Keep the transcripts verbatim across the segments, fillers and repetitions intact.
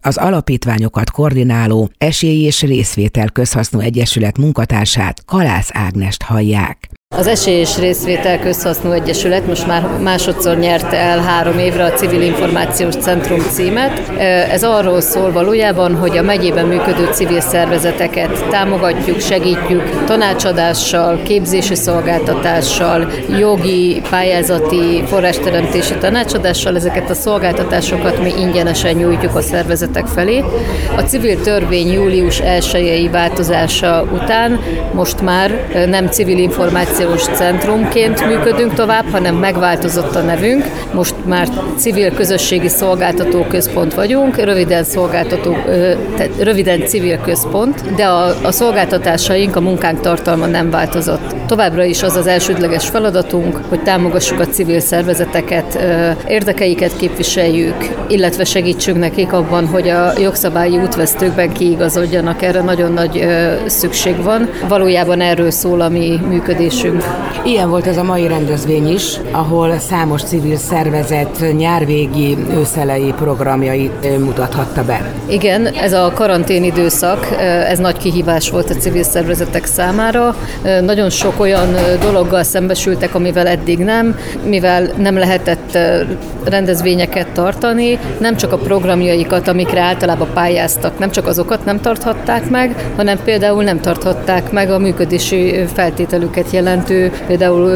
az alapítványokat koordináló Esély és Részvétel Közhasznú Egyesület munkatársát, Kalász Ágnest hallják. Az Esély és Részvétel Közhasznú Egyesület most már másodszor nyerte el három évre a Civil Információs Centrum címet. Ez arról szól valójában, hogy a megyében működő civil szervezeteket támogatjuk, segítjük tanácsadással, képzési szolgáltatással, jogi, pályázati, forrásteremtési tanácsadással. Ezeket a szolgáltatásokat mi ingyenesen nyújtjuk a szervezetek felé. A civil törvény július elsejei változása után most már nem civil információs centrumként működünk tovább, hanem megváltozott a nevünk. Most már civil közösségi szolgáltató központ vagyunk, röviden szolgáltató, röviden civil központ, de a, a szolgáltatásaink, a munkánk tartalma nem változott. Továbbra is az az elsődleges feladatunk, hogy támogassuk a civil szervezeteket, érdekeiket képviseljük, illetve segítsünk nekik abban, hogy a jogszabályi útvesztőkben kiigazodjanak. Erre nagyon nagy szükség van. Valójában erről szól a mi működésünk. Ilyen volt ez a mai rendezvény is, ahol számos civil szervezet nyárvégi, őszelei programjait mutathatta be. Igen, ez a karantén időszak, ez nagy kihívás volt a civil szervezetek számára. Nagyon sok olyan dologgal szembesültek, amivel eddig nem, mivel nem lehetett rendezvényeket tartani, nem csak a programjaikat, amikre általában pályáztak, nem csak azokat nem tarthatták meg, hanem például nem tarthatták meg a működési feltételüket jelentő, például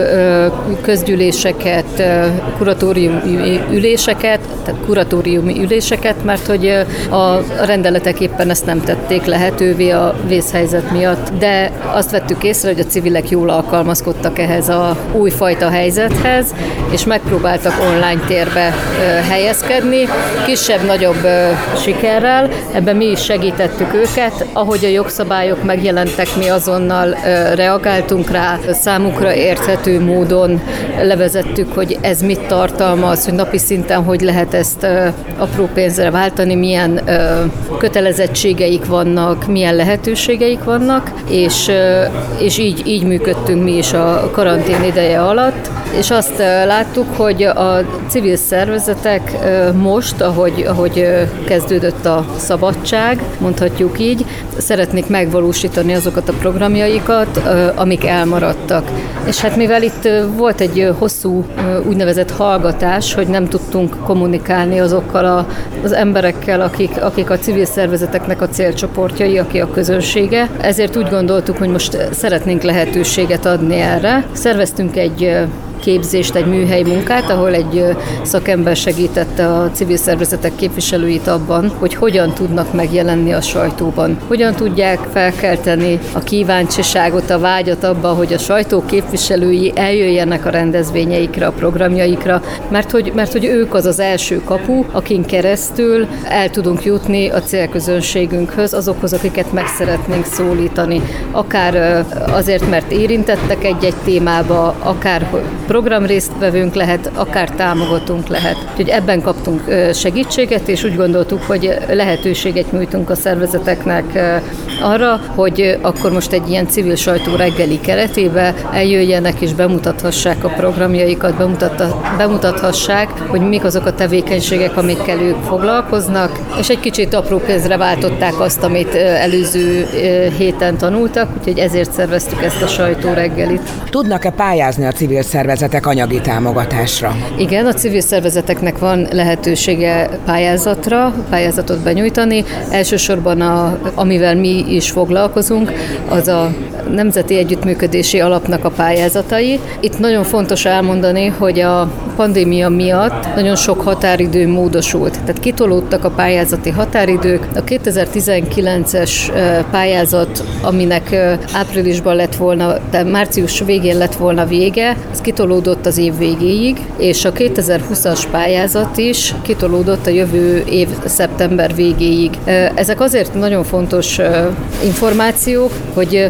közgyűléseket, kuratóriumi üléseket, tehát kuratóriumi üléseket, mert hogy a rendeletek éppen ezt nem tették lehetővé a vészhelyzet miatt. De azt vettük észre, hogy a civilek jól alkalmazkodtak ehhez a újfajta helyzethez, és megpróbáltak online térbe helyezkedni, kisebb-nagyobb sikerrel. Ebben mi is segítettük őket. Ahogy a jogszabályok megjelentek, mi azonnal reagáltunk rá, számukra érthető módon levezettük, hogy ez mit tartalmaz, hogy napi szinten hogy lehet ezt apró pénzre váltani, milyen kötelezettségeik vannak, milyen lehetőségeik vannak, és, és így, így működtünk mi is a karantén ideje alatt, és azt láttuk, hogy a civil szervezetek most, ahogy, ahogy kezdődött a szabadság, mondhatjuk így, szeretnék megvalósítani azokat a programjaikat, amik elmaradtak. És hát mivel itt volt egy hosszú úgynevezett hallgatás, hogy nem tudtunk kommunikálni azokkal a, az emberekkel, akik, akik a civil szervezeteknek a célcsoportjai, aki a közönsége, ezért úgy gondoltuk, hogy most szeretnénk lehetőséget adni erre. Szerveztünk egy képzést, egy műhely munkát, ahol egy szakember segítette a civil szervezetek képviselőit abban, hogy hogyan tudnak megjelenni a sajtóban. Hogyan tudják felkelteni a kíváncsiságot, a vágyat abba, hogy a sajtó képviselői eljöjjenek a rendezvényeikre, a programjaikra, mert hogy, mert hogy ők az az első kapu, akin keresztül el tudunk jutni a célközönségünkhöz, azokhoz, akiket meg szeretnénk szólítani. Akár azért, mert érintettek egy-egy témába, akár programrésztvevőnk lehet, akár támogatónk lehet. Úgyhogy ebben kaptunk segítséget, és úgy gondoltuk, hogy lehetőséget nyújtunk a szervezeteknek arra, hogy akkor most egy ilyen civil sajtó reggeli keretében eljöjjenek és bemutathassák a programjaikat, bemutathassák, hogy mik azok a tevékenységek, amikkel ők foglalkoznak, és egy kicsit apró pénzre váltották azt, amit előző héten tanultak, úgyhogy ezért szerveztük ezt a sajtó reggelit. Tudnak-e pályázni a civil szervezetek anyagi támogatásra? Igen, a civil szervezeteknek van lehetősége pályázatra, pályázatot benyújtani. Elsősorban a, amivel mi is foglalkozunk, az a Nemzeti Együttműködési Alapnak a pályázatai. Itt nagyon fontos elmondani, hogy a pandémia miatt nagyon sok határidő módosult. Tehát kitolódtak a pályázati határidők. A kétezer-tizenkilences pályázat, aminek áprilisban lett volna, de március végén lett volna vége, ez kitolódott az év végéig, és a kétezer-húszas pályázat is kitolódott a jövő év szeptember végéig. Ezek azért nagyon fontos információk, hogy figyelniük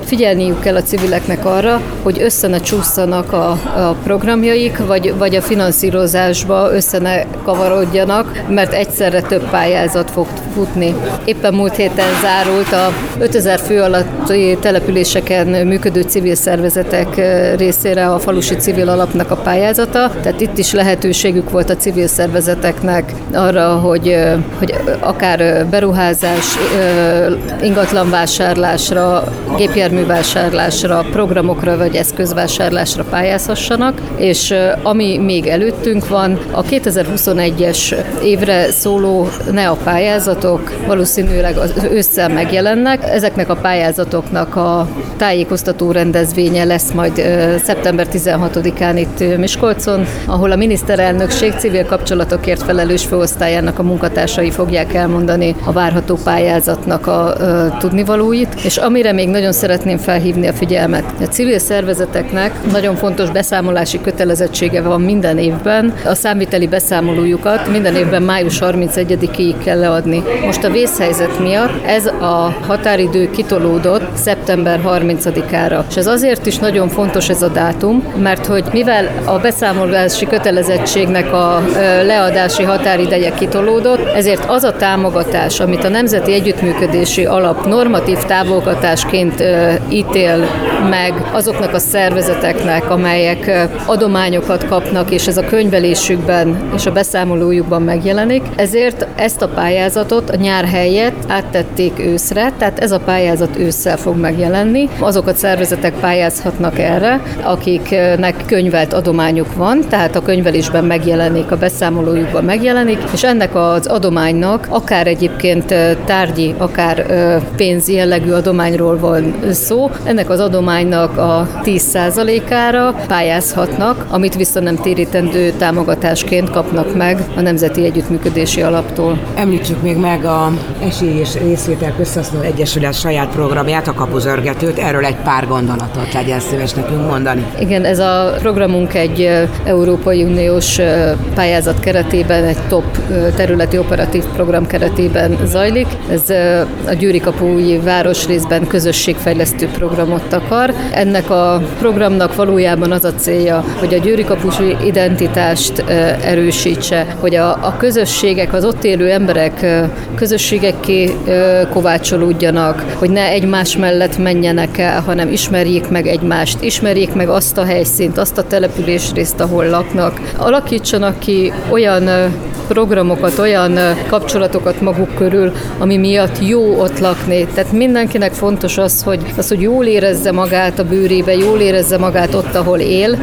számítaniuk kell a civileknek arra, hogy össze ne csúszanak a, a programjaik, vagy, vagy a finanszírozásba össze ne kavarodjanak, mert egyszerre több pályázat fog futni. Éppen múlt héten zárult a ötezer fő alatti településeken működő civil szervezetek részére a falusi civil alapnak a pályázata, tehát itt is lehetőségük volt a civil szervezeteknek arra, hogy, hogy akár beruházás, ingatlanvásárlásra, gépjárművásárlásra, programokra vagy eszközvásárlásra pályázhassanak, és ami még előttünk van, a kétezer-huszonegyes évre szóló NEA pályázatok valószínűleg az ősszel megjelennek. Ezeknek a pályázatoknak a tájékoztató rendezvénye lesz majd szeptember tizenhatodikán itt Miskolcon, ahol a miniszterelnökség civil kapcsolatokért felelős főosztályának a munkatársai fogják elmondani a várható pályázatnak a, a tudnivalóit, és amire még nagyon szeretném felhívni a figyelmet. A civil szervezeteknek nagyon fontos beszámolási kötelezettsége van minden évben. A számviteli beszámolójukat minden évben május harmincegyedikéig kell leadni. Most a vészhelyzet miatt ez a határidő kitolódott szeptember harmincadikára. És ez azért is nagyon fontos ez a dátum, mert hogy mivel a beszámolási kötelezettségnek a leadási határideje kitolódott, ezért az a támogatás, amit a Nemzeti Együttműködési Alap normatív támogatásként ítél meg azoknak a szervezeteknek, amelyek adományokat kapnak, és ez a könyvelésükben és a beszámolójukban megjelenik, ezért ezt a pályázatot a nyár helyett áttették őszre, tehát ez a pályázat ősszel fog megjelenni. Azok a szervezetek pályázhatnak erre, akiknek könyvelt adományuk van, tehát a könyvelésben megjelenik, a beszámolójukban megjelenik, és ennek az adománynak akár egyébként tárgyi, akár pénz jellegű adományról van szó, ennek az adománynak a tíz százalékára pályázhatnak, amit vissza nem térítendő támogatásként kapnak meg a Nemzeti Együttműködési Alaptól. Említsük még meg a Esély és Részvétel Közhasznú Egyesület saját programját, a Kapuzörgetőt, erről egy pár gondolatot legyen szíves nekünk mondani. Igen, ez a programunk egy Európai Uniós pályázat keretében, egy top területi operatív program keretében zajlik. Ez a Győri-Kapui városrészben közösségfejlesztő programot akar. Ennek a programnak valójában az a célja, hogy a győri-kapusi identitást erősítse, hogy a, a közösségek, az ott élő emberek közösségekké kovácsolódjanak, hogy ne egymás mellett menjenek el, hanem ismerjék meg egymást, ismerjék meg azt a helyszínt, azt a településrészt, ahol laknak. Alakítsanak ki olyan programokat, olyan kapcsolatokat maguk körül, ami miatt jó ott lakni. Tehát mindenkinek fontos az, hogy, az, hogy jól érezze magát a bőrébe, jól érezze magát ott, ahol él.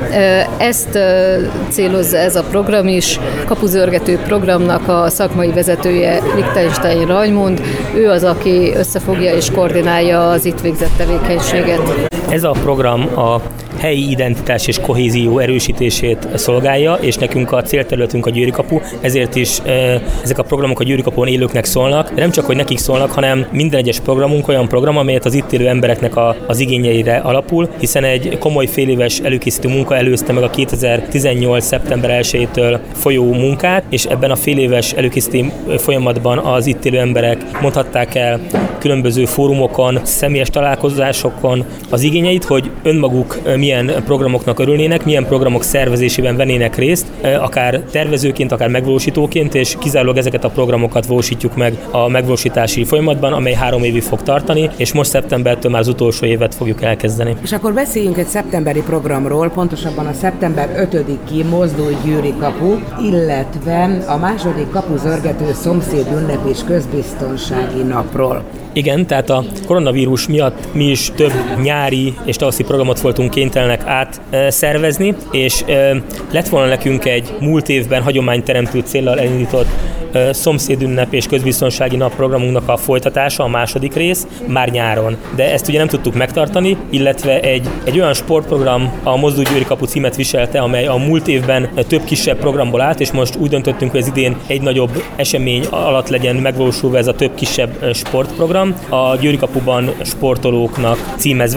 Ezt célozza ez a program is. Kapuzörgető programnak a szakmai vezetője Lichtenstein Raimund, ő az, aki összefogja és koordinálja az itt végzett tevékenységet. Ez a program a helyi identitás és kohézió erősítését szolgálja, és nekünk a célterületünk a Győri-kapu, ezért is e, ezek a programok a Győri-kapun élőknek szólnak, de nem csak, hogy nekik szólnak, hanem minden egyes programunk olyan program, amelyet az itt élő embereknek a, az igényeire alapul, hiszen egy komoly féléves előkészítő munka előzte meg a kétezer-tizennyolc. szeptember elsejétől folyó munkát, és ebben a féléves előkészítő folyamatban az itt élő emberek mondhatták el különböző fórumokon, személyes találkozásokon az igényeit, hogy önmaguk milyen programoknak örülnének, milyen programok szervezésében vennének részt, akár tervezőként, akár megvalósítóként, és kizárólag ezeket a programokat valósítjuk meg a megvalósítási folyamatban, amely három évig fog tartani, és most szeptembertől már az utolsó évet fogjuk elkezdeni. És akkor beszéljünk egy szeptemberi programról, pontosabban a szeptember ötödiki Mozdulj Győri-kapu, illetve a második Kapuzörgető szomszéd ünnep és közbiztonsági napról. Igen, tehát a koronavírus miatt mi is több nyári és tavaszi programot voltunk kénytelenek átszervezni, és lett volna nekünk egy múlt évben hagyományteremtő céllal elindított szomszédünnep és közbiztonsági nap programunknak a folytatása, a második rész, már nyáron. De ezt ugye nem tudtuk megtartani, illetve egy, egy olyan sportprogram, a Mozdulj Győri-kapu címet viselte, amely a múlt évben több kisebb programból állt, és most úgy döntöttünk, hogy az idén egy nagyobb esemény alatt legyen megvalósulva ez a több kisebb sportprogram, a Győri-kapuban sportolóknak címezve.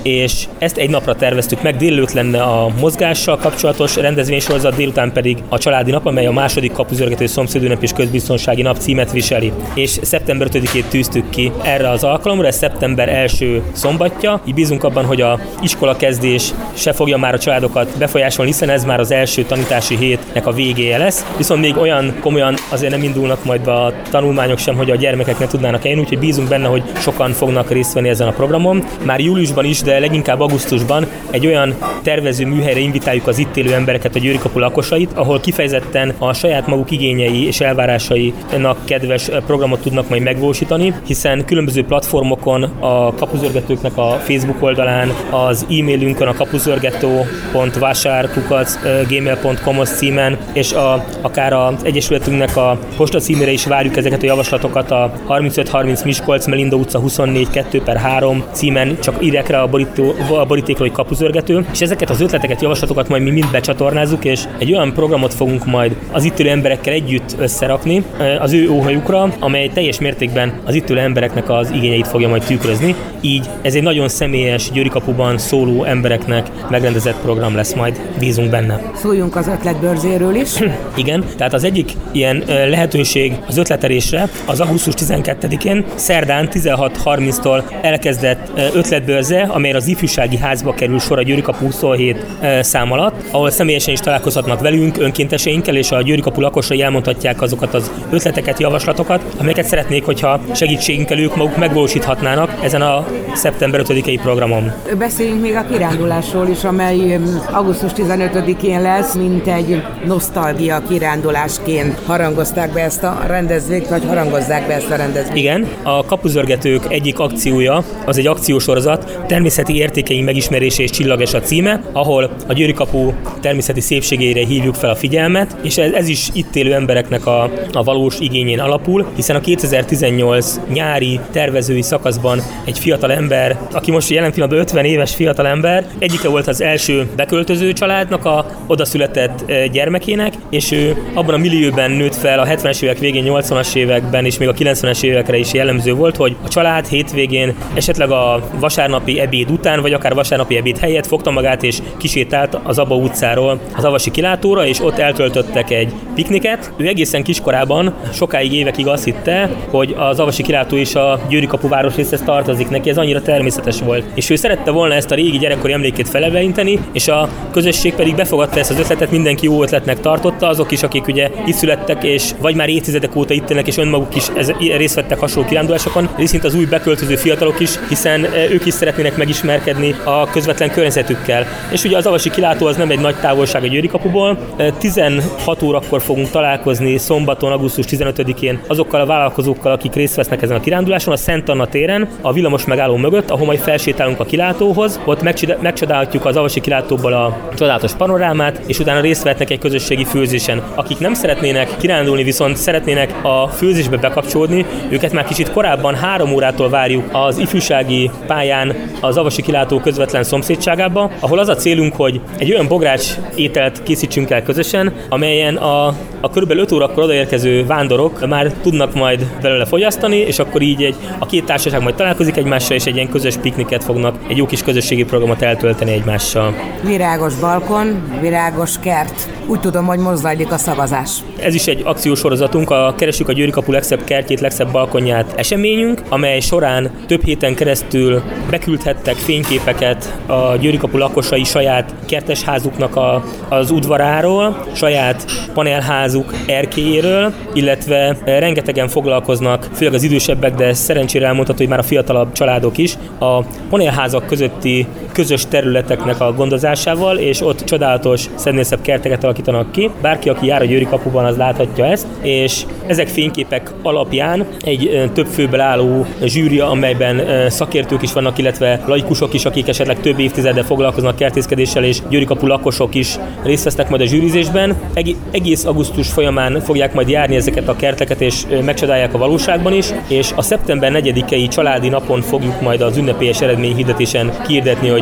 és ezt egy napra terveztük meg, délelőtt lenne a mozgással kapcsolatos rendezvénysorozat, délután pedig a családi nap, amely a második kapuzörgető szomszédünnep és közbiztonsági nap címet viseli. És szeptember ötödikét tűztük ki erre az alkalomra, ez szeptember első szombatja. Így bízunk abban, hogy a iskola kezdés se fogja már a családokat befolyásolni, hiszen ez már az első tanítási hétnek a végéje lesz. Viszont még olyan komolyan azért nem indulnak majd be a tanulmányok sem, hogy a gyermekek ne tudnának eljönni, úgyhogy bízunk benne, hogy sokan fognak részt venni ezen a programon. Már júliusban is, de leginkább augusztusban egy olyan tervező műhelyre invitáljuk az itt élő embereket, a Győri kapu lakosait, ahol kifejezetten a saját maguk igényei és elvárásainak kedves programot tudnak majd megvalósítani, hiszen különböző platformokon, a kapuzörgetőknek a Facebook oldalán, az e-mailünkön a kapuzörgető pont vasár kukac gmail pont com címen, és a, akár az Egyesületünknek a posta címére is várjuk ezeket a javaslatokat a harmincöt harminc Miskolc, Melinda utca huszonnégy kettő per három címen, csak írják rá a, borító, a borítékra, hogy kapuzörgető, és ezeket az ötleteket, javaslatokat majd mi mind becsatornázzuk, és egy olyan programot fogunk majd az itt élő emberekkel együtt összerakni az ő óhajukra, amely teljes mértékben az itt élő embereknek az igényeit fogja majd tükrözni. Így ez egy nagyon személyes, Győri kapuban szóló embereknek megrendezett program lesz majd, bízunk benne. Szóljunk az ötletbörzéről is. Igen, tehát az egyik ilyen lehetőség az ötletelésre az augusztus tizenkettedikén szerdán tizenhat harminctól elkezdett ötletbörze, amelyre az ifjúsági házba kerül sor a Győri kapu huszonhét szám alatt, ahol személyesen is találkozhatnak velünk, önkénteseinkkel, és a Győri kapu lakosai elmondhatják azokat az ötleteket, javaslatokat, amelyeket szeretnék, hogyha segítségünkkel ők maguk megvalósíthatnának ezen a szeptember ötödikei programon. Beszéljünk még a kirándulásról is, amely augusztus tizenötödikén lesz, mint egy nosztalgia kirándulásként harangozták be ezt a rendezvényt, vagy harangozzák be ezt a rendezvényt. Igen, a kapuzörgetők egyik akciója, az egy akciósorozat, természeti értékeink megismerése és csillages a címe, ahol a Győri kapu természeti szépségére hívjuk fel a figyelmet, és ez, ez is itt élő embereknek a, a valós igényén alapul, hiszen a kétezer-tizennyolc nyári tervezői szakaszban egy fiatal ember, aki most jelen pillanatban ötven éves fiatal ember, egyike volt az első beköltöző családnak a oda született gyermekének, és ő abban a millióben nőtt fel a hetvenes évek végén, nyolcvanas években és még a kilencvenes évekre is jellemző volt, hogy a család hétvégén esetleg a vasárnapi ebéd után, vagy akár vasárnapi ebéd helyett fogta magát és kisétált az Aba utcáról az Avasi kilátóra, és ott eltöltöttek egy pikniket. Ő egészen kiskorában, sokáig, évekig azt hitte, hogy az Avasi kilátó és a Győri kapu városrészhez tartozik neki, ez annyira természetes volt. És ő szerette volna ezt a régi gyerekkori emlékét feleleveníteni, és a közösség pedig befogadta ezt az ötletet, mindenki jó ötletnek tartotta, azok is, akik ugye itt születtek, és vagy már évtizedek óta itt élnek, és önmaguk is ez, részt vettek hasonló kirándulásokon, részint az új beköltöző fiatalok is, hiszen ők is szeretnének megismerkedni a közvetlen környezetükkel. És ugye az Avasi kilátó az nem egy nagy távolság a Győri kapuból. tizenhat órakor fogunk találkozni szombaton, augusztus tizenötödikén azokkal a vállalkozókkal, akik részt vesznek ezen a kiránduláson, a Szent Anna téren, a villamos megálló mögött, ahol majd felsétálunk a kilátóhoz. Ott megcsodálhatjuk az Avasi kilátóból a csodálatos panorámát, és utána részt vehetnek egy közösségi főzésen. Akik nem szeretnének kirándulni, viszont szeretnének a főzésbe bekapcsolódni, őket már kicsit korábban három órától várjuk az ifjúsági pályán az Avasi kilátó közvetlen szomszédságába, ahol az a célunk, hogy egy olyan bogrács ételt készítsünk el közösen, amelyen a, a körülbelül öt órakor odaérkező vándorok már tudnak majd belőle fogyasztani, és akkor így egy, a két társaság majd találkozik egymással, és egy ilyen közös pikniket fognak, egy jó kis közösségi programot eltölteni egymással. Virágos balkon, virágos kert. Úgy tudom, hogy most zajlik a szavazás. Ez is egy akciósorozatunk, a Keressük a Győri kapu legszebb kertjét, legszebb balkonját eseményünk, amely során több héten keresztül beküldhettek fényképeket a Győri kapu lakosai saját kertesházuknak a, az udvaráról, saját panelházuk erkélyéről, illetve rengetegen foglalkoznak, főleg az idősebbek, de szerencsére elmondható, hogy már a fiatalabb családok is, a panelházak közötti közös területeknek a gondozásával, és ott csodálatos, szebb kerteket alakítanak ki. Bárki, aki jár a Győri kapuban, az láthatja ezt, és ezek fényképek alapján egy több főből álló zsűria, amelyben szakértők is vannak, illetve laikusok is, akik esetleg több évtizede foglalkoznak kertészkedéssel, és Győri kapu lakosok is részt vesznek majd a zsűrizésben. Egész augusztus folyamán fogják majd járni ezeket a kerteket, és megcsodálják a valóságban is, és a szeptember negyedikei családi napon fogjuk majd az ünnepélyes eredményhirdetésen kihirdetni, hogy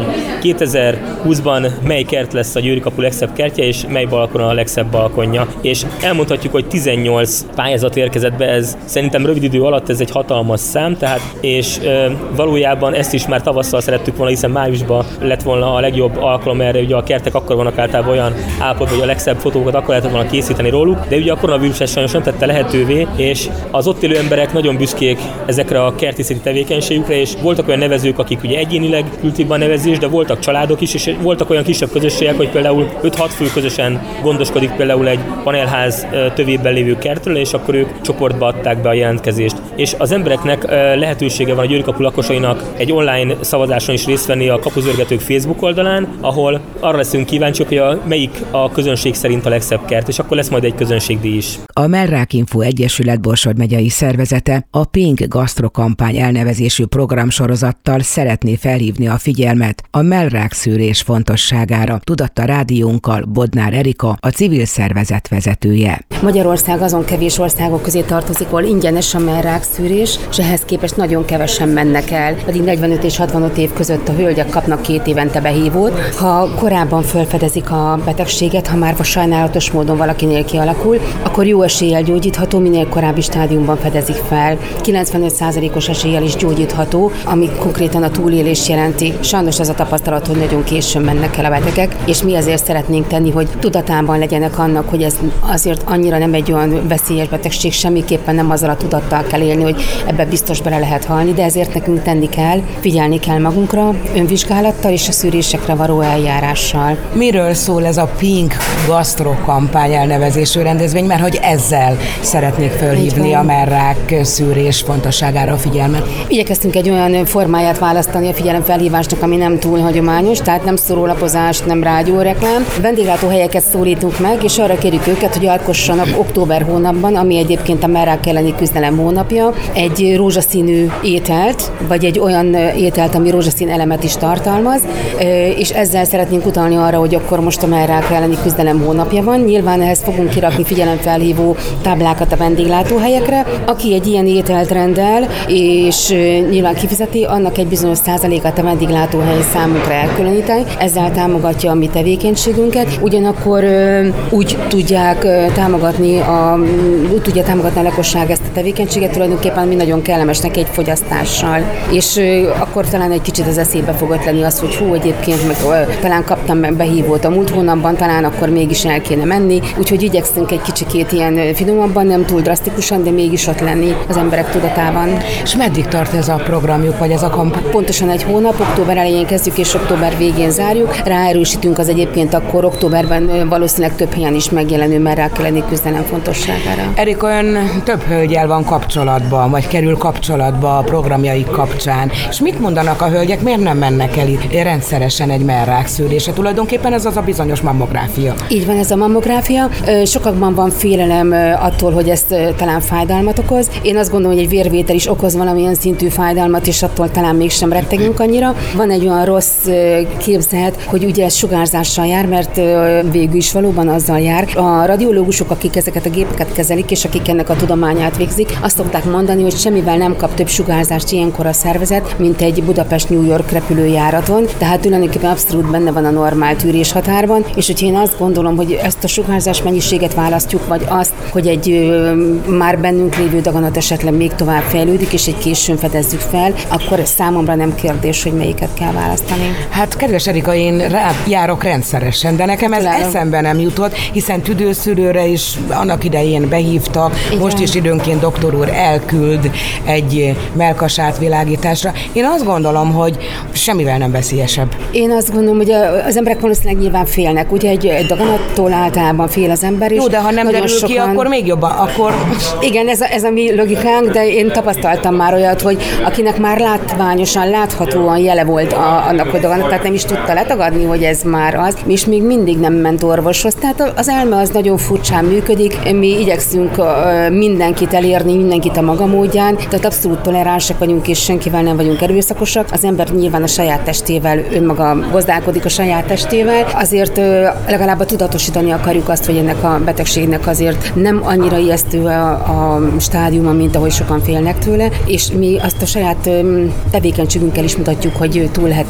hogy kétezer-húszban mely kert lesz a Győri kapu legszebb kertje, és mely balkon a legszebb balkonja. És elmondhatjuk, hogy tizennyolc pályázat érkezett be, ez szerintem rövid idő alatt ez egy hatalmas szám, tehát, és e, valójában ezt is már tavasszal szerettük volna, hiszen májusban lett volna a legjobb alkalom erre, ugye a kertek akkor vannak általában olyan állapotban, hogy a legszebb fotókat akkor lehetett volna készíteni róluk, de ugye a koronavírus ezt sajnos nem tette lehetővé, és az ott élő emberek nagyon büszkék ezekre a kertészeti tevékenységükre, és voltak olyan nevezők, akik ugye egyénileg küldték be a nevezést, de voltak családok is, és voltak olyan kisebb közösségek, hogy például öt-hat fő közösen gondoskodik például egy panelház tövében lévő kertről, és akkor ők csoportba adták be a jelentkezést. És az embereknek lehetősége van a Győri kapu lakosainak egy online szavazáson is részt venni a Kapuzörgetők Facebook oldalán, ahol arra leszünk kíváncsiak, hogy a, melyik a közönség szerint a legszebb kert, és akkor lesz majd egy közönségdíj is. A Mellrák Info Egyesület Borsod megyei szervezete a Pink Gasztrokampány elnevezésű programsorozattal szeretné felhívni a figyelmet a mellrák szűrés fontosságára, tudatta rádiónkkal Bodnár Erika, a civil szervezet vezetője. Magyarország azon kevés országok közé tartozik, ahol ingyenes a mellrák szűrés, és ehhez képest nagyon kevesen mennek el, pedig negyvenöt és hatvanöt év között a hölgyek kapnak két évente behívót. Ha korábban felfedezik a betegséget, ha már sajnálatos módon valakinél kialakul, akkor jó eséllyel gyógyítható, minél korábbi stádiumban fedezik fel. kilencvenöt százalékos eséllyel is gyógyítható, ami konkrétan a túlélést jelenti. Sajnos az a tapasztalat, hogy nagyon későn mennek el a betegek, és mi azért szeretnénk tenni, hogy tudatában legyenek annak, hogy ez azért annyira nem egy olyan veszélyes betegség, semmiképpen nem azzal a tudattal kell élni, hogy ebbe biztos bele lehet halni, de ezért nekünk tenni kell, figyelni kell magunkra, önvizsgálattal és a szűrésekre való eljárással. Miről szól ez a Pink Gasztrokampány elnevezésű rendezvény, mert hogy ezzel szeretnék felhívni a mellrák szűrés fontosságára a figyelmet? Igyekeztünk egy olyan formáját választani a figyelemfelhívásnak, ami nem túl hagyományos, tehát nem szórólapozás, nem rádióreklám. Vendéglátóhelyeket szólítunk meg, és arra kérjük őket, hogy alkossanak október hónapban, ami egyébként a mellrák elleni küzdelem hónapja, egy rózsaszínű ételt, vagy egy olyan ételt, ami rózsaszín elemet is tartalmaz, és ezzel szeretnénk utalni arra, hogy akkor most a mellrák elleni küzdelem hónapja van. Nyilván ehhez fogunk kirakni figyelemfelhívó táblákat a vendéglátóhelyekre. Aki egy ilyen ételt rendel, és nyilván kifizeti, annak egy bizonyos százalékát a vendéglátóhely számunkra elkülöníteni, ezzel támogatja a mi tevékenységünket. Ugyanakkor úgy tudják támogatni a, úgy tudja támogatni a lakosság ezt a tevékenységet, tulajdonképpen mi nagyon kellemes neki egy fogyasztással. És akkor talán egy kicsit az eszébe fog ötleni az, hogy hú, egyébként meg talán kaptam behívót a múlt hónapban, talán akkor mégis el kéne menni. Úgyhogy igyekszünk egy kicsikét ilyen finomabban, nem túl drasztikusan, de mégis ott lenni az emberek tudatában. És meddig tart ez a programjuk, vagy ez a kampány? Pontosan egy hónap, október elején kezdjük és október végén zárjuk. Ráerősítünk az egyébként akkor októberben valószínűleg több helyen is megjelenő mellrák elleni küzdelem fontosságára. Erika, ön több hölgyel van kapcsolatban, vagy kerül kapcsolatba a programjaik kapcsán. És mit mondanak a hölgyek, miért nem mennek el itt rendszeresen egy mellrák szűrésre? Tulajdonképpen ez az a bizonyos mammográfia. Így van, ez a mammográfia. Sokakban van félelem attól, hogy ez talán fájdalmat okoz. Én azt gondolom, hogy egy vérvétel is okoz valamilyen szintű fájdalmat, és attól talán mégsem rettegünk annyira. Van egy olyan rossz képzet, hogy ugye ez sugárzással jár, mert végül is valóban azzal jár. A radiológusok, akik ezeket a gépeket kezelik, és akik ennek a tudományát végzik, azt szokták mondani, hogy semmivel nem kap több sugárzást ilyenkor a szervezet, mint egy Budapest-New York repülőjáraton. Tehát tulajdonképpen abszolút benne van a normál tűrés határban, és hogyha én azt gondolom, hogy ezt a sugárzás mennyiséget választjuk, vagy azt, hogy egy ö, már bennünk lévő daganat esetleg még tovább fejlődik, és egy későn fedezzük fel, akkor ez számomra nem kérdés, hogy melyiket kell választani. Hát kedves Erika, én rá járok rendszeresen, de nekem ez Talán. eszembe nem jutott, hiszen tüdőszűrőre is annak idején behívtak, igen. Most is időnként doktor úr elküld egy mellkasátvilágításra. Én azt gondolom, hogy semmivel nem veszélyesebb. Én azt gondolom, hogy az emberek valószínűleg nyilván félnek. Ugye egy, egy daganattól általában fél az ember is. Jó, de ha nem derül sokan... ki, akkor még jobban. Akkor... Igen, ez a, ez a mi logikánk, de én tapasztaltam már olyat, hogy akinek már látványosan, láthatóan jele volt a, annak, hogy daganat, tehát nem is tudta letagadni, hogy ez már az, és még mindig nem ment orvoshoz. Tehát az elme az nagyon furcsán működik. Mi igyekszünk mindenkit elérni, mindenkit a maga módján, tehát abszolút toleránsak vagyunk, és senkivel nem vagyunk erőszakosak. Az ember nyilván a saját testével, önmaga gazdálkodik a saját testével. Azért legalább tudatosítani akarjuk azt, hogy ennek a betegségnek azért nem annyira ijesztő a, a stádiuma, mint ahogy sokan félnek tőle, és mi azt a saját tevékenységünkkel is mutatjuk, hogy túl lehet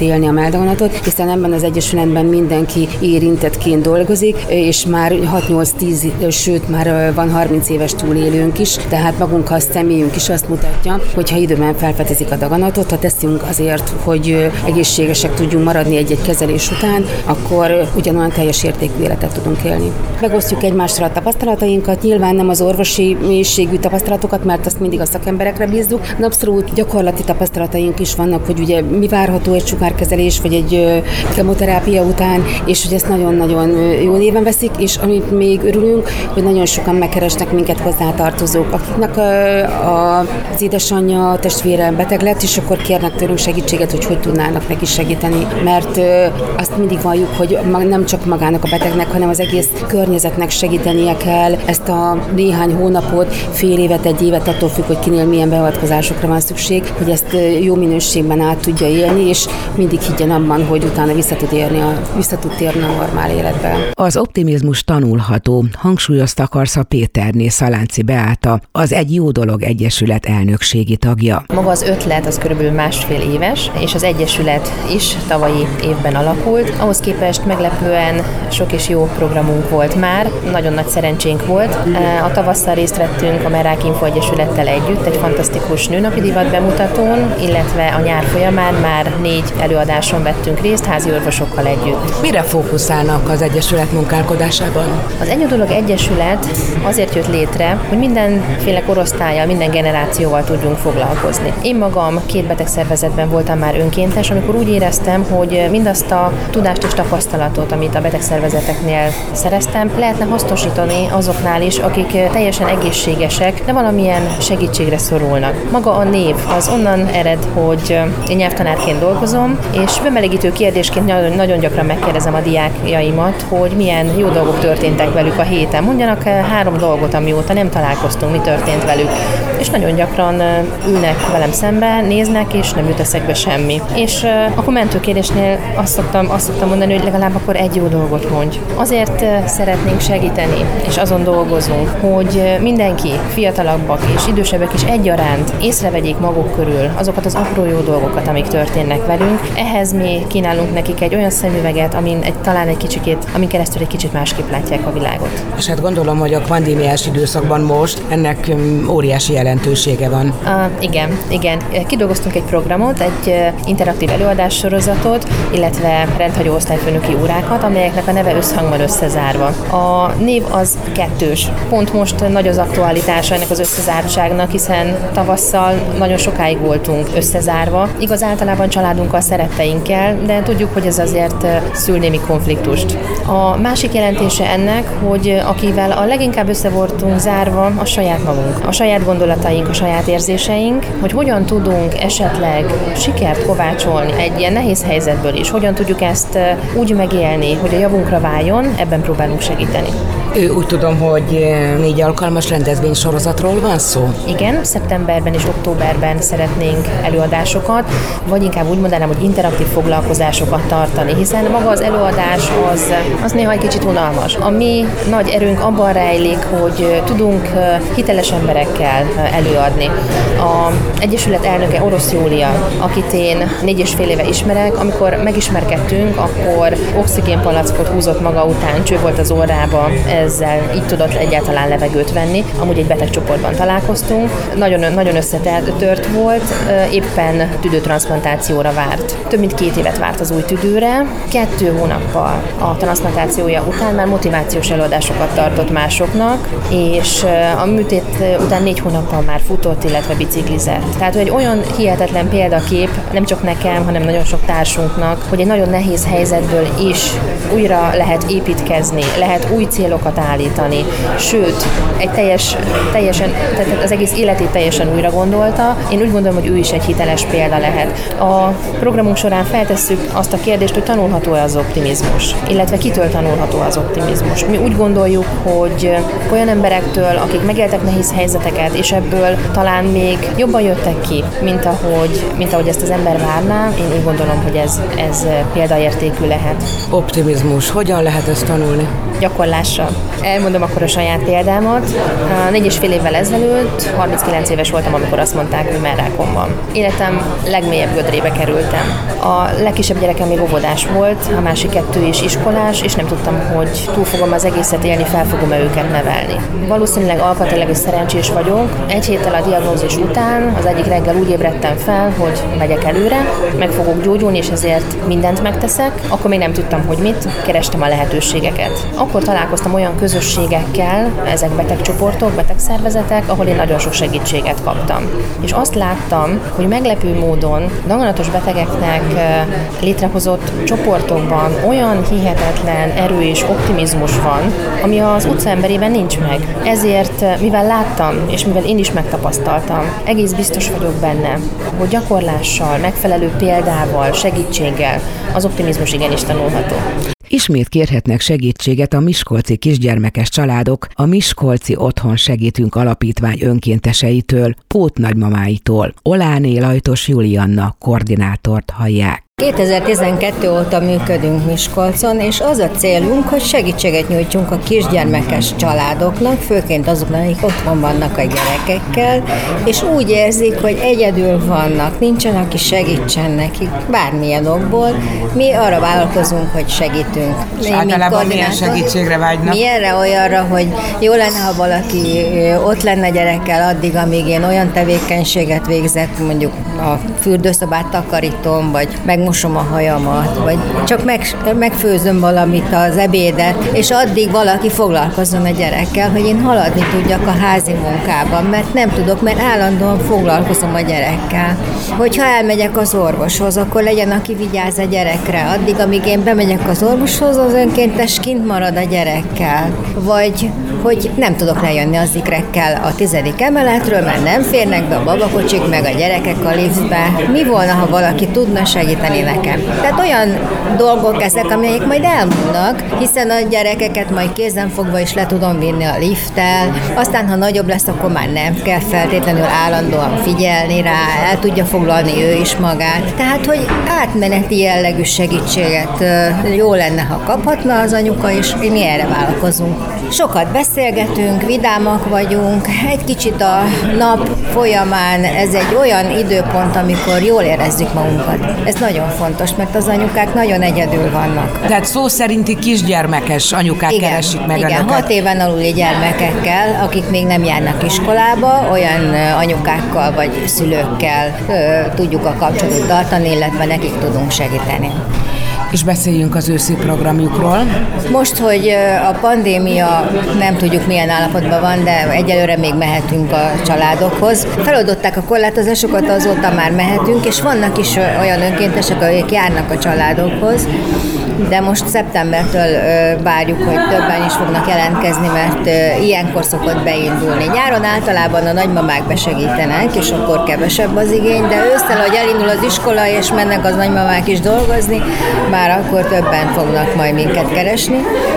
tud élni a melldaganatot, hiszen ebben az egyesületben mindenki érintettként dolgozik, és már hat-nyolc-tíz, sőt már van harminc éves túlélőnk is, tehát magunk a személyünk is azt mutatja, hogy ha időben felfedezik a daganatot, ha teszünk azért, hogy egészségesek tudjunk maradni egy-egy kezelés után, akkor ugyanolyan teljes értékű életet tudunk élni. Megosztjuk egymással a tapasztalatainkat, nyilván nem az orvosi mélységű tapasztalatokat, mert azt mindig a szakemberekre bízzuk, de abszolút gyakorlati tapasztalataink is vannak, hogy ugye mi várható egy sugárkezelés vagy egy kemoterápia után, és hogy ezt nagyon-nagyon jó néven veszik, és amit még örülünk, hogy nagyon sokan megkeresnek minket hozzátartozók, akiknek a, a, az édesanyja, a testvére beteg lett, és akkor kérnek tőlünk segítséget, hogy hogy tudnának neki segíteni, mert azt mindig valljuk, hogy nem csak magának a betegnek, hanem az egész környezetnek segítenie kell ezt a néhány hónapot, fél évet, egy évet, attól függ, hogy kinél milyen beavatkozásokra van szükség, hogy ezt jó minőségben át tudja élni, és mindig higgyen abban, hogy utána vissza tud érni a, vissza tud térni a normál életbe. Az optimizmus tanulható, hangsúlyozta Karsza Péterné Szalánci Beáta, az Egy jó dolog Egyesület elnökségi tagja. Maga az ötlet az körülbelül másfél éves, és az egyesület is tavalyi évben alakult. Ahhoz képest meglepően sok és jó programunk volt már, nagyon nagy szerencsénk volt. A tavasszal részt vettünk a Merák Info Egyesülettel együtt egy fantasztikus nőnapi divat bemutatón, illetve a nyár folyamán már négy előadáson vettünk részt házi orvosokkal együtt. Mire fókuszálnak az egyesület munkálkodásában? Az Egy jó dolog Egyesület azért jött létre, hogy mindenféle korosztállyal, minden generációval tudjunk foglalkozni. Én magam két betegszervezetben voltam már önkéntes, amikor úgy éreztem, hogy mindazt a tudást és tapasztalatot, amit a betegszervezeteknél szereztem, lehetne hasznosítani azoknál is, akik teljesen egészségesek, de valamilyen segítségre szorulnak. Maga a név az onnan ered, hogy én nyelvtanárként dolgozom, és bemelegítő kérdésként nagyon, nagyon gyakran megkérdezem a diákjaimat, hogy milyen jó dolgok történtek velük a héten. Mondjanak három dolgot, amióta nem találkoztunk, mi történt velük. És nagyon gyakran ülnek velem szembe, néznek, és nem jut eszekbe semmi. És akkor mentőkérdésnél azt szoktam, azt szoktam mondani, hogy legalább akkor egy jó dolgot mondj. Azért szeretnénk segíteni, és azon dolgozunk, hogy mindenki, fiatalabbak és idősebbek is egyaránt észrevegyék maguk körül azokat az apró jó dolgokat, amik történnek velünk. Ehhez mi kínálunk nekik egy olyan szemüveget, amin egy, talán egy kicsikét, amin keresztül egy kicsit másképp látják a világot. És hát gondolom, hogy a pandémiás időszakban most ennek óriási jelentősége van. Uh, igen, igen. Kidolgoztunk egy programot, egy interaktív előadássorozatot, illetve rendhagyó osztályfőnöki órákat, amelyeknek a neve Összhangban összezárva. A név az kettős. Pont most nagy az aktualitása ennek az összezártságnak, hiszen tavasszal nagyon sokáig voltunk összezárva. Igaz, általában családunkkal, szeretteinkkel, de tudjuk, hogy ez azért szül némi konfliktust. A másik jelentése ennek, hogy akivel a leginkább össze voltunk zárva, a saját magunk, a saját gondolataink, a saját érzéseink, hogy hogyan tudunk esetleg sikert kovácsolni egy ilyen nehéz helyzetből is, hogyan tudjuk ezt úgy megélni, hogy a javunkra váljon, ebben próbálunk segíteni. Ő úgy tudom, hogy négy alkalmas rendezvény sorozatról van szó? Igen, szeptemberben és októberben szeretnénk előadásokat, vagy inkább úgy mondanám, hogy interaktív foglalkozásokat tartani, hiszen maga az előadás az, az néha egy kicsit unalmas. A mi nagy erőnk abban rejlik, hogy tudunk hiteles emberekkel előadni. A Egyesület elnöke Orosz Júlia, akit én négy és fél éve ismerek, amikor megismerkedtünk, akkor oxigénpalackot húzott maga után, cső volt az orrába, ezzel így tudott egyáltalán levegőt venni. Amúgy egy betegcsoportban találkoztunk, nagyon, nagyon összetört volt, éppen tüdőtranszplantációra várt. Több mint két évet várt az új tüdőre, kettő hónappal a transzplantációja után már motivációs előadásokat tartott másoknak, és a műtét után négy hónappal már futott, illetve biciklizett. Tehát, hogy egy olyan hihetetlen példakép, nem csak nekem, hanem nagyon sok társunknak, hogy egy nagyon nehéz helyzetből is újra lehet építkezni, lehet új célokat állítani, sőt, egy teljes, teljesen, tehát az egész életét teljesen újra gondolta. Én úgy gondolom, hogy ő is egy hiteles példa lehet. A programunk során feltesszük azt a kérdést, hogy tanulható-e az optimizmus, illetve kitől tanulható az optimizmus. Mi úgy gondoljuk, hogy olyan emberektől, akik megéltek nehéz helyzeteket, és ebből talán még jobban jöttek ki, mint ahogy, mint ahogy ezt az ember várná. Én úgy gondolom, hogy ez, ez példaértékű lehet. Optimizmus. Hogyan lehet ezt tanulni? gyakorlásra. Elmondom akkor a saját példámat. Négy és fél évvel ezelőtt, harminckilenc éves voltam, amikor azt mondták, hogy mellrákom van. Életem legmélyebb gödrébe kerültem. A legkisebb gyerekem még óvodás volt, a másik kettő is iskolás, és nem tudtam, hogy túl fogom az egészet élni, fel fogom-e őket nevelni. Valószínűleg alkatilag is szerencsés vagyok. Egy héttel a diagnózis után az egyik reggel úgy ébredtem fel, hogy megyek előre, meg fogok gyógyulni, és ezért mindent megteszek. Akkor még nem tudtam, hogy mit, kerestem a lehetőségeket. Akkor találkoztam olyan közösségekkel, ezek betegcsoportok, betegszervezetek, ahol én nagyon sok segítséget kaptam. És azt láttam, hogy meglepő módon daganatos betegeknek létrehozott csoportokban olyan hihetetlen erő és optimizmus van, ami az utcaemberében nincs meg. Ezért, mivel láttam, és mivel én is megtapasztaltam, egész biztos vagyok benne, hogy gyakorlással, megfelelő példával, segítséggel az optimizmus igenis tanulható. Ismét kérhetnek segítséget a miskolci kisgyermekes családok a Miskolci Otthon Segítünk Alapítvány önkénteseitől, pótnagymamáitól. Oláné Lajtos Julianna koordinátort hallják. kétezer-tizenkettő óta működünk Miskolcon, és az a célunk, hogy segítséget nyújtsunk a kisgyermekes családoknak, főként azoknak, akik otthon vannak a gyerekekkel, és úgy érzik, hogy egyedül vannak, nincsen, aki segítsen nekik, bármilyen okból. Mi arra vállalkozunk, hogy segítünk. És általában milyen segítségre vágynak? Milyenre? Olyanra, hogy jó lenne, ha valaki ott lenne gyerekkel addig, amíg én olyan tevékenységet végzek, mondjuk a fürdőszobát takarítom, vagy megmosom a hajamat, vagy csak meg, megfőzöm valamit az ebédet, és addig valaki foglalkozzon a gyerekkel, hogy én haladni tudjak a házi munkában, mert nem tudok, mert állandóan foglalkozom a gyerekkel. Hogyha elmegyek az orvoshoz, akkor legyen, aki vigyáz a gyerekre. Addig, amíg én bemegyek az orvoshoz, az önkéntes kint marad a gyerekkel. Vagy hogy nem tudok lejönni az ikrekkel a tizedik emeletről, mert nem férnek be a babakocsik, meg a gyerekek a liftbe. Mi volna, ha valaki tudna segíteni nekem? Tehát olyan dolgok ezek, amelyek majd elmúlnak, hiszen a gyerekeket majd kézen fogva is le tudom vinni a lifttel, aztán ha nagyobb lesz, akkor már nem kell feltétlenül állandóan figyelni rá, el tudja foglalni ő is magát. Tehát, hogy átmeneti jellegű segítséget jó lenne, ha kaphatna az anyuka, és mi erre vállalkozunk. Sokat beszélgetünk, vidámak vagyunk, egy kicsit a nap folyamán ez egy olyan időpont, amikor jól érezzük magunkat. Ez nagyon fontos, mert az anyukák nagyon egyedül vannak. Tehát szó szerinti kisgyermekes anyukák igen, keresik meg igen, önöket. hat éven aluli gyermekekkel, akik még nem járnak iskolába, olyan anyukákkal vagy szülőkkel ö, tudjuk a kapcsolatot tartani, illetve nekik tudunk segíteni. És beszéljünk az őszi programjukról. Most, hogy a pandémia nem tudjuk milyen állapotban van, de egyelőre még mehetünk a családokhoz. Feloldották a korlátozásokat, azóta már mehetünk, és vannak is olyan önkéntesek, akik járnak a családokhoz, de most szeptembertől várjuk, hogy többen is fognak jelentkezni, mert ilyenkor szokott beindulni. Nyáron általában a nagymamák besegítenek, és akkor kevesebb az igény, de ősszel, hogy elindul az iskola, és mennek az nagymamák is dolgozni, már akkor többen fognak majd minket keresni.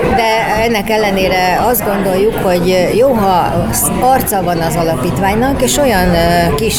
De ennek ellenére azt gondoljuk, hogy jó, ha arca van az alapítványnak, és olyan kis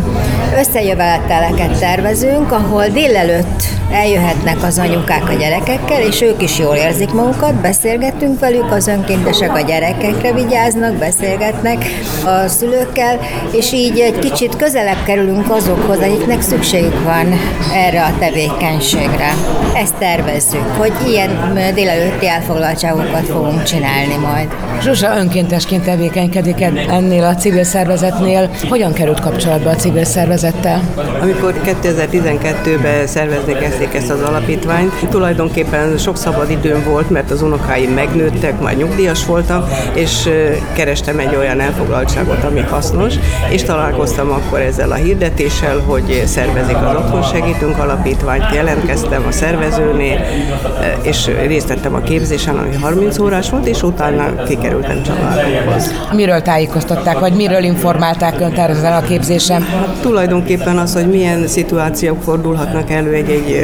összejöveteleket tervezünk, ahol délelőtt eljöhetnek az anyukák a gyerekekkel, és ők is jól érzik magukat, beszélgetünk velük, az önkéntesek a gyerekekre vigyáznak, beszélgetnek a szülőkkel, és így egy kicsit közelebb kerülünk azokhoz, akiknek szükségük van erre a tevékenységre. Ezt tervezzük, hogy ilyen délelőtti elfoglaltságokat fogunk csinálni majd. Zsuzsa önkéntesként tevékenykedik ennél a civil szervezetnél. Hogyan került kapcsolatba a civil szervezettel? Amikor kétezer-tizenkettőben szervezni kezdték ezt az alapítványt, tulajdonképpen sok szabad időm volt, mert az unokáim megnőttek, már nyugdíjas voltam, és kerestem egy olyan elfoglaltságot, ami hasznos, és találkoztam akkor ezzel a hirdetéssel, hogy szervezik az Otthon Segítünk Alapítványt, jelentkeztem a szervezőnél, és részt vettem a képzésen, ami harminc órás volt, és utána kikerültem családokhoz. Miről tájékoztatták, vagy miről informálták önt ezzel a képzésen? Hát, tulajdonképpen az, hogy milyen szituációk fordulhatnak elő egy-egy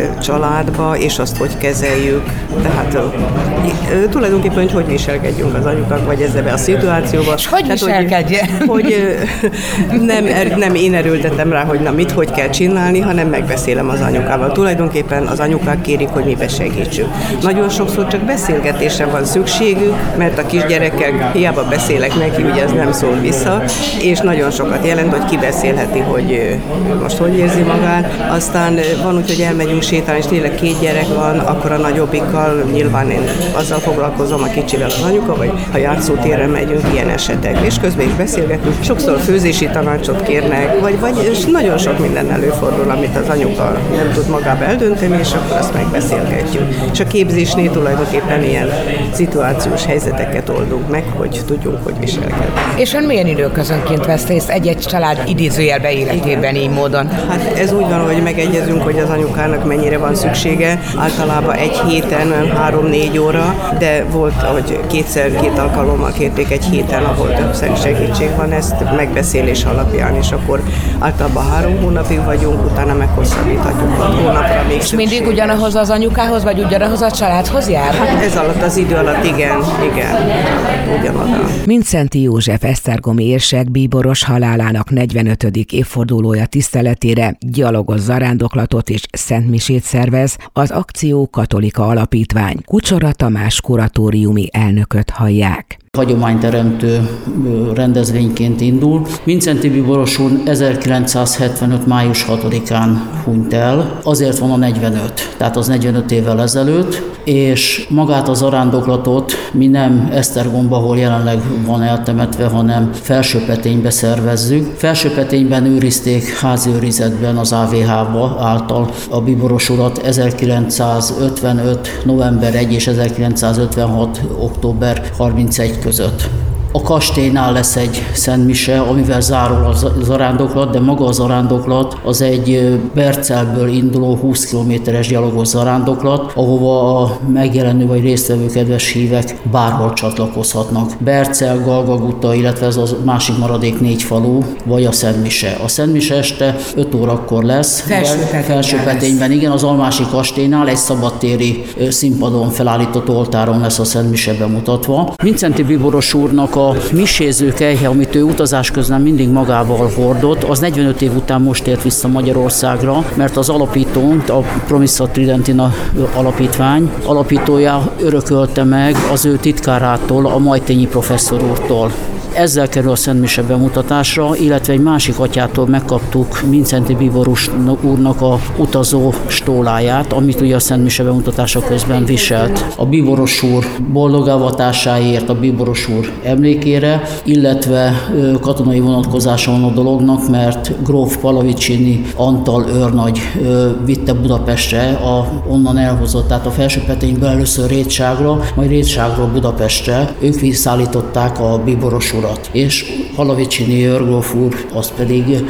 családba, és azt hogy kezeljük. Tehát tulajdonképpen, hogy hogy viselkedjünk az anyukak, vagy ezzel a szituációban. És hogy viselkedjen? Hogy, hogy nem, nem én erőltetem rá, hogy na mit, hogy kell csinálni, hanem megbeszélem az anyukával. Tulajdonképpen az anyukák kérik, hogy mi besegítsünk. Nagyon sokszor csak beszélgetésre van szükségük, mert a kisgyerekkel hiába beszélek neki, ugye ez nem szól vissza, és nagyon sokat jelent, hogy ki beszélheti, hogy most hogy érzi magát. Aztán van úgy, hogy elmegyünk sétálni, és tényleg két gyerek van, akkor a nagyobbikkal nyilván én azzal foglalkozom, a kicsivel az anyuka, vagy ha játszótérre megyünk, ilyen esetek. És közben is beszélgetünk, sokszor főzési tanácsot kérnek, vagy, vagy és nagyon sok minden előfordul, amit az anyuka nem tud magába eldönteni, és akkor azt megbeszélgetjük. És a képzésnél tulajdonképpen ilyen szituációs helyzeteket oldunk meg, hogy tudjunk, hogy viselkedni. És ön milyen időközönként vesz részt egy-egy család idézőjelbe életében így módon? Hát ez úgy van, hogy megegyezünk, hogy az anyukának mennyire van szüksége. Általában egy héten három-négy óra, de volt, hogy kétszer, két alkalommal kérték egy héten, ahol több segítség van, ezt megbeszélés alapján, és akkor általában három hónapig vagyunk, utána meghosszabbíthatjuk hat hónapra még. És mindig ugyanahoz az anyukához, vagy ugyanahoz a családhoz jár? Hát ez alatt az idő alatt igen, igen, ugyanoda. Mindszenty József esztergomi érsek bíboros halálának negyvenötödik évfordulója tiszteletére gyalogos zarándoklatot és szentmisét szervez az Akció Katolika Alapítvány. Kucsora Tamás kuratóriumi elnököt hallják. Hagyományteremtő rendezvényként indul. Mindszenty bíboros úr ezerkilencszázhetvenöt. május hatodikán hunyt el, azért van a negyvenöt, tehát az negyvenöt évvel ezelőtt, és magát az zarándoklatot mi nem Esztergomba, ahol jelenleg van eltemetve, hanem Felsőpeténybe szervezzük. Felsőpetényben őrizték házi őrizetben az á vé há által a bíboros urat ezerkilencszázötvenöt. november elsején és ezerkilencszázötvenhat. október harmincegy között. A kastélynál lesz egy szentmise, amivel zárul a zarándoklat, de maga a zarándoklat az egy Bercelből induló húsz kilométeres gyalogos zarándoklat, ahova a megjelenő vagy résztvevő kedves hívek bárhol csatlakozhatnak. Bercel, Galgaguta, illetve ez a másik maradék négy falu, vagy a szentmise. A szentmise este öt órakor lesz. Felsőpetényben, igen, az Almási kastélynál egy szabadtéri színpadon felállított oltáron lesz a szentmise bemutatva. Mindszenty bíboros úrnak a miséző kelyhe, amit ő utazás közben mindig magával hordott, az negyvenöt év után most ért vissza Magyarországra, mert az alapító, a Promissa Tridentina alapítvány alapítója örökölte meg az ő titkárától, a Majtényi professzor úrtól. Ezzel kerül a szentmise bemutatásra, illetve egy másik atyától megkaptuk Mindszenty bíboros úrnak a utazó stóláját, amit ugye a szentmise bemutatása közben viselt. A bíboros úr boldog avatásáért, a bíboros úr emlékére, illetve katonai vonatkozása van a dolognak, mert gróf Palavicini Antal őrnagy vitte Budapestre, a, onnan elhozott, tehát a Felsőpetényből először Rétságra, majd Rétságról Budapestre, ők visszaállították a bíboros urat. És Palavicini őrgróf úr, az pedig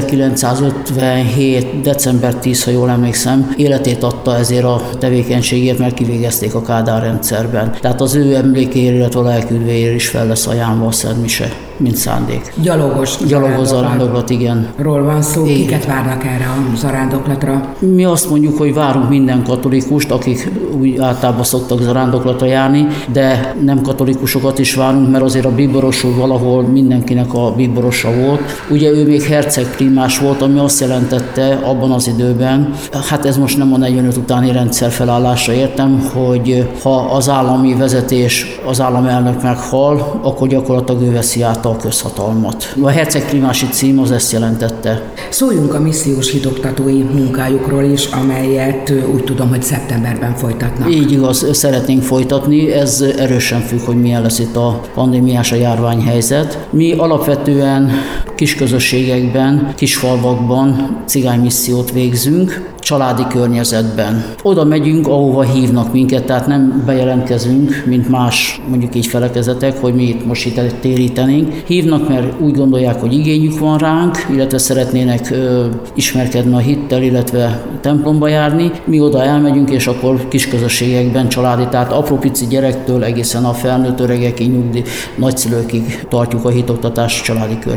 ezerkilencszázötvenhét. december tíz, ha jól emlékszem, életét adta ezért a tevékenységért, mert kivégezték a Kádár rendszerben. Tehát az ő emlékére, illetve a lelküdvéért is fel lesz ajánlva a szentmise, mint szándék. Gyalogos, Gyalogos zarándoklat, igen. Ról van szó, igen. Kiket várnak erre a zarándoklatra? Mi azt mondjuk, hogy várunk minden katolikust, akik úgy általában szoktak zarándoklatra járni, de nem katolikusokat is várunk, mert azért a bíboros úr valahol mindenkinek a bíborosa volt. Ugye ő még hercegprímás volt, ami azt jelentette abban az időben, hát ez most nem a negyvenöt utáni rendszer felállása értem, hogy ha az állami vezetés, az államelnök meghal, akkor gyakorlatilag ő veszi át a közhatalmat. A hercegprímási cím az ezt jelentette. Szóljunk a missziós hitoktatói munkájukról is, amelyet úgy tudom, hogy szeptemberben folytatnak. Így igaz, szeretnénk folytatni, ez erősen függ, hogy milyen lesz itt a pandémiás, a járványhelyzet. Mi alapvetően kisközösségekben, kisfalvakban cigánymissziót végzünk, családi környezetben. Oda megyünk, ahova hívnak minket, tehát nem bejelentkezünk, mint más mondjuk így felekezetek, hogy mi itt most itt térítenénk. Hívnak, mert úgy gondolják, hogy igényük van ránk, illetve szeretnének ö, ismerkedni a hittel, illetve templomba járni. Mi oda elmegyünk, és akkor kisközösségekben családi, tehát apró pici gyerektől egészen a felnőtt öregekig, nyugdíj nagyszülőkig tartjuk a hitoktatást családi környezetben.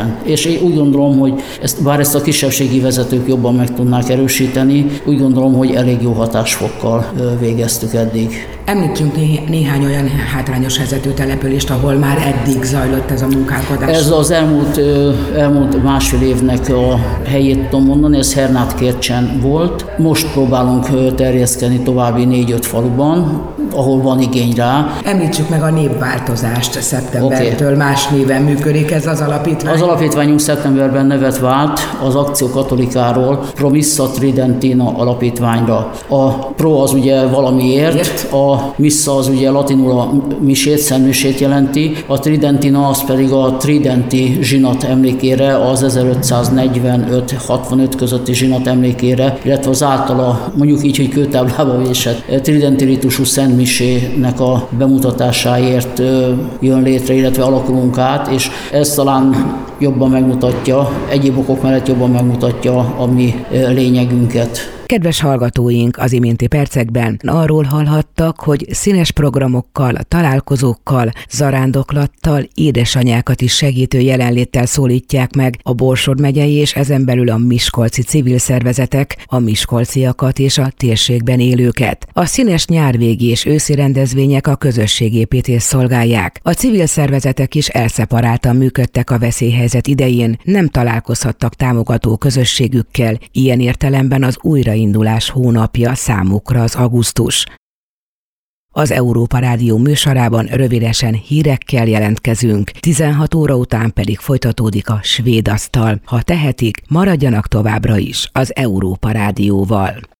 helyeken. És én úgy gondolom, hogy ezt, bár ezt a kisebbségi vezetők jobban meg tudnák erősíteni, úgy gondolom, hogy elég jó hatásfokkal végeztük eddig. Említsünk né- néhány olyan hátrányos helyzetű települést, ahol már eddig zajlott ez a munkálkodás. Ez az elmúlt, elmúlt másfél évnek a helyét tudom mondani, ez Hernát-Kércsen volt. Most próbálunk terjeszkedni további négy-öt faluban, ahol van igény rá. Említsük meg a névváltozást szeptembertől. Okay. Más néven működik ez az alapítvány. Az alapítványunk szeptemberben nevet vált az Actio Catholicaról Promissa Tridentina alapítványra. A pro az ugye valamiért, Ért? A missa az ugye latinul a misét, szentmisét jelenti, a Tridentina az pedig a tridenti zsinat emlékére, az ezerötszáznegyvenöt hatvanöt közötti zsinat emlékére, illetve az általa, mondjuk így, hogy kőtáblába vésett tridenti ritusú szentmisének a bemutatásáért jön létre, illetve alakulunk át, és ez talán jobban megmutatja, egyéb okok mellett jobban megmutatja a mi lényegünket. Kedves hallgatóink, az iménti percekben arról hallhattak, hogy színes programokkal, találkozókkal, zarándoklattal, édesanyákat is segítő jelenléttel szólítják meg a Borsod megyei és ezen belül a miskolci civil szervezetek, a miskolciakat és a térségben élőket. A színes nyárvégi és őszi rendezvények a közösségépítést szolgálják. A civil szervezetek is elszeparáltan működtek a veszélyhelyzet idején, nem találkozhattak támogató közösségükkel, ilyen értelemben az újra indulás hónapja számukra az augusztus. Az Európa Rádió műsorában rövidesen hírekkel jelentkezünk, tizenhat óra után pedig folytatódik a Svéd asztal. Ha tehetik, maradjanak továbbra is az Európa Rádióval.